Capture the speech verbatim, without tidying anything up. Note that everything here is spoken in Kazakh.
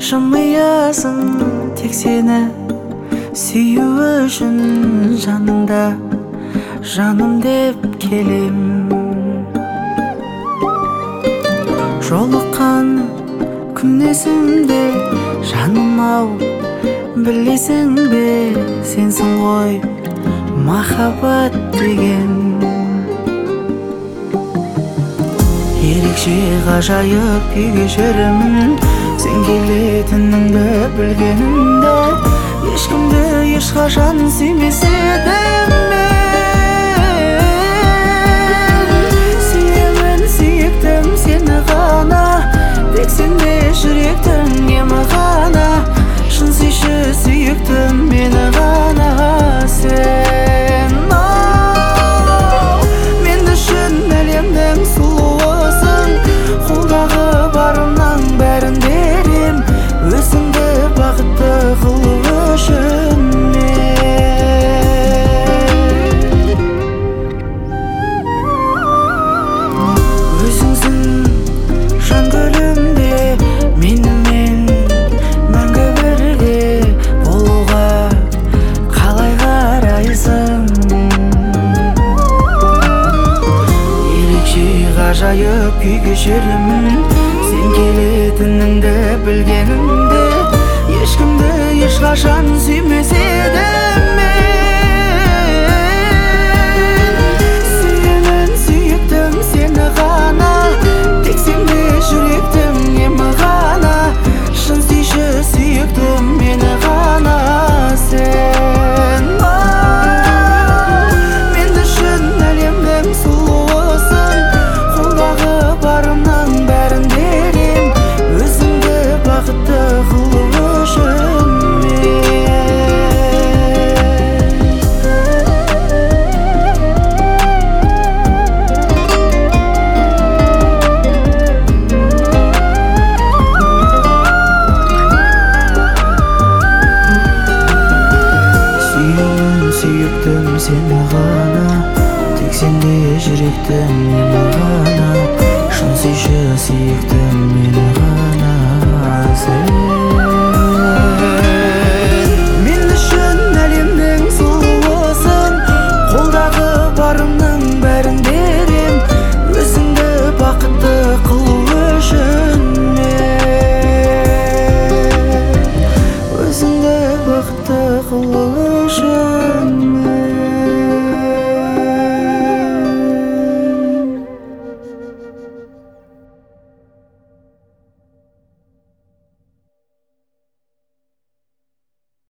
Жымиясың тек сені сүю үшін жаныңда жаным деп келем. Жолыққан күнесімде жаным ау, білесің бе сенсің ғой махаббат деген. Ерекше ғажайып күй кешерімін, сен келетініңді білгенімде. Ешкімді ешқашан сүймес едім мен. Сүйемін сүйіктім сені ғана, тек сенде жүректің емі ғана. Шын сүйші сүйіктім мені ғана сен. Ау, мен үшін әлемнің сұлуысың, қолдағы барымның бәрін берем, өзіңді бақытты қылу үшін мен. Өзіңсің жан гүлімде менімен мәңгі бірге болуға қалай қарайсың? Ерекше ғажайып күй кешерімін, сен келетініңді білгенімде. Ешкімді ешқашан сүймес едім мен. Сүйемін сүйіктім сені ғана, тек сенде жүректің емі ғана. Шын сүйші сүйіктім мені ғана сен. Ау, мен үшін әлемнің сұлуысың, қолдағы барымның бәрін берем, өзіңді бақытты қылу үшін мен. Сүйемін сүйіктім сені ғана, тек сенде жүректің емі ғана. Шын сүйші сүйіктім мені ғана сен. Мен үшін әлемнің сұлуысың, қолдағы барымның бәрін берем, өзіңді бақытты қылу үшін мен. Өзіңді бақытты қылу